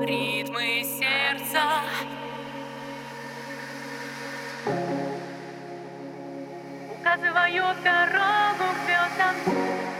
Ритмы сердца указывают дорогу к звездам.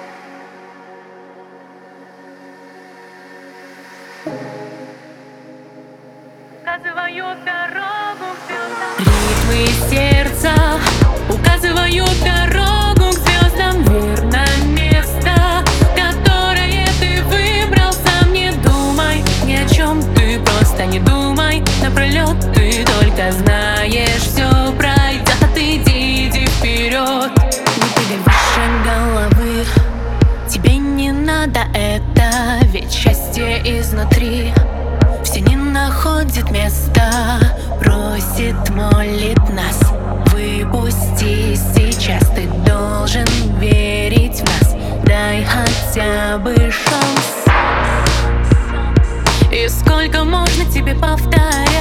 Указывают дорогу к звездам. Ритмы сердца указывают дорогу к звездам. Верное место, которое ты выбрал. Сам не думай ни о чем, ты просто не думай напролет. Ты только знаешь, все пройдет, а ты иди вперед. Не прыгай выше головы, тебе не надо это, ведь счастье изнутри. Все не находит места, просит, молит нас. Выпусти сейчас, ты должен верить в нас. Дай хотя бы шанс. И сколько можно тебе повторять?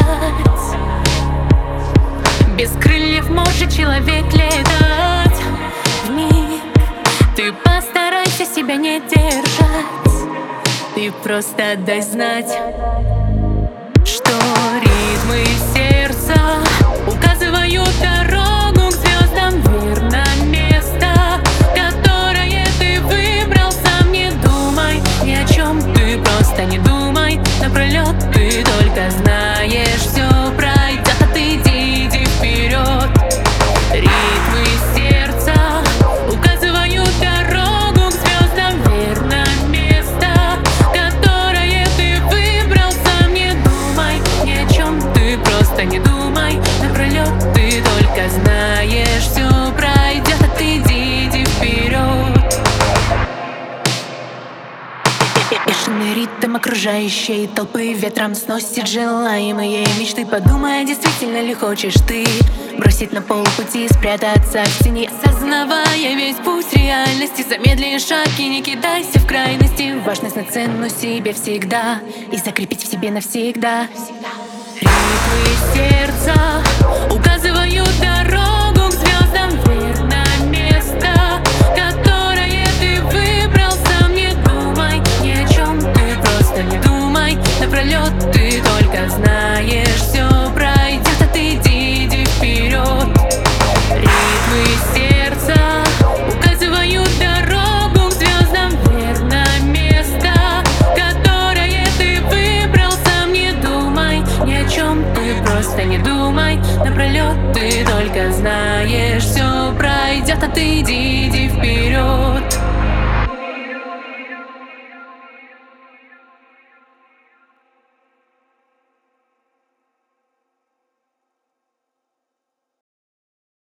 Без крыльев может человек летать вмиг. Ты постарайся себя не держать, ты просто дай знать, что ритмы сердца указывают дорогу к звездам. Верное место, которое ты выбрал. Сам не думай ни о чем, ты просто не думай напролет. Ты только знаешь, все пройдет, а ты иди вперед. Ритмы сердца указывают дорогу к звездам. Верное место, которое ты выбрал. Сам не думай ни о чем, ты просто не думай напролет. Ты только знаешь, все пройдет, а ты иди вперед. Бешеный ритм окружающей толпы ветром сносит желаемые мечты. Подумай, действительно ли хочешь ты бросить на полпути, спрятаться в тени, осознавая весь путь реальности. Замедли шаг и не кидайся в крайности. Важно знать цену себе всегда и закрепить в себе навсегда. Ритмы сердца указывают дорогу к звездам. Верное место, которое ты выбрал. Сам не думай ни о чем, ты просто не думай напролет. Ты только знаешь, все пройдет, а ты иди вперед. Ритмы сердца указывают дорогу к звездам. Верное место, которое ты выбрал. Сам не думай ни о чем, ты просто не думай напролет. Ты только знаешь, все пройдет, а ты иди вперед.